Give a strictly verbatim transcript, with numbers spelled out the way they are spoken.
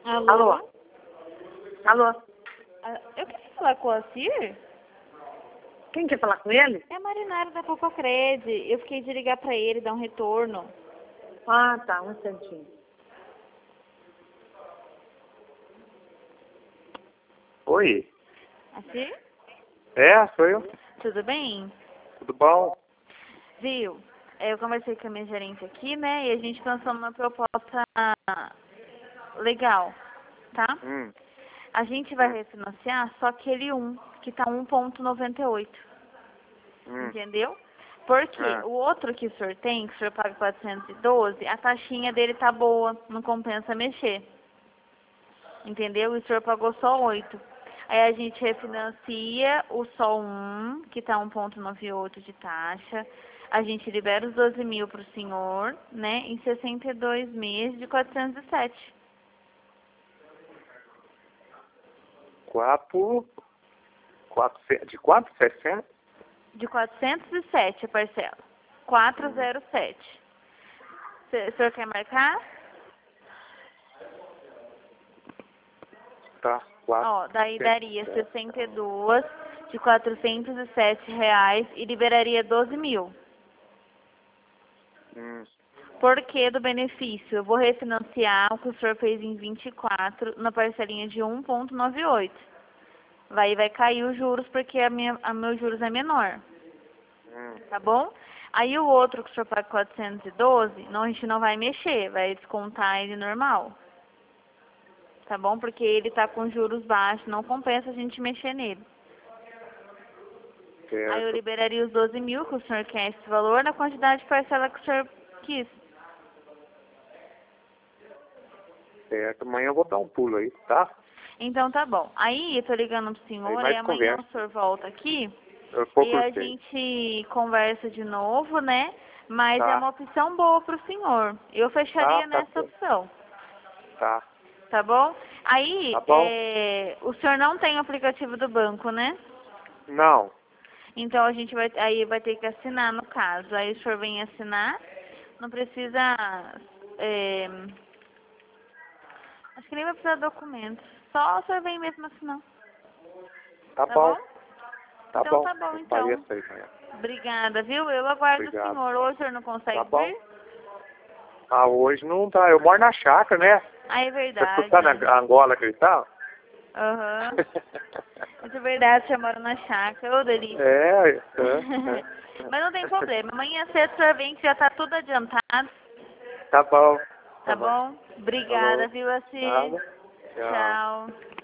Alô? Alô? Alô? Ah, Eu queria falar com o Acir. Quem quer falar com ele? É a Marinara da Cococred. Eu fiquei de ligar pra ele, dar um retorno. Ah, tá, um instantinho. Oi. Acir? É, sou eu. Tudo bem? Tudo bom? Viu? É, Eu conversei com a minha gerente aqui, né? E a gente pensou numa proposta legal, tá? Hum. A gente vai refinanciar só aquele um, que tá um ponto noventa e oito. Hum. Entendeu? Porque Ah. o outro que o senhor tem, que o senhor paga quatrocentos e doze, a taxinha dele tá boa, não compensa mexer. Entendeu? E o senhor pagou só oito. Aí a gente refinancia o só um, que tá um ponto noventa e oito de taxa. A gente libera os doze mil pro senhor, né? Em sessenta e dois meses de quatrocentos e sete. Quatro. Quatro. De quanto? Sessenta? De quatrocentos e sete a parcela. quatrocentos e sete. O senhor quer marcar? Tá. Quatro. Ó, daí daria sessenta e dois de quatrocentos e sete reais e liberaria doze mil. Hum. Por que do benefício? Eu vou refinanciar o que o senhor fez em vinte e quatro na parcelinha de um ponto noventa e oito. Vai, vai cair os juros porque a minha, a meus juros é menor. Hum. Tá bom? Aí o outro que o senhor paga quatrocentos e doze, não, a gente não vai mexer, vai descontar ele normal. Tá bom? Porque ele tá com juros baixos, não compensa a gente mexer nele. Aí eu Certo. liberaria os doze mil, que o senhor quer esse valor, na quantidade de parcela que o senhor quis. Certo. Amanhã eu vou dar um pulo aí, tá? Então tá bom. Aí eu tô ligando pro senhor, Aí aí, mais amanhã conversa. o senhor volta aqui Eu vou e por a você. gente conversa de novo, né? Mas é Tá. uma opção boa pro senhor. Eu fecharia Tá, tá nessa certo. opção, Tá. tá bom? Aí, Tá bom? é, o senhor não tem o aplicativo do banco, né? Não. Então a gente vai, aí vai ter que assinar no caso. Aí o senhor vem assinar, não precisa, é, acho que nem vai precisar de documentos. Só o senhor vem mesmo assinar. Tá, Tá bom. bom? Tá Então bom. tá bom, Eu então. pareço aí amanhã. Obrigada, viu? Eu aguardo Obrigado. o senhor. Hoje o senhor não consegue Tá bom. vir? Ah, hoje não tá. Eu moro na chácara, né? Ah, é Tá verdade. escutando a Angola gritar? Aham. Isso é verdade, você mora na chácara. Ô, delícia. É, é, é. Mas não tem problema. Amanhã cedo o senhor vem que já tá tudo adiantado. Tá bom. Tá bom? Obrigada, Falou. viu, assim? Nada. Tchau. Tchau.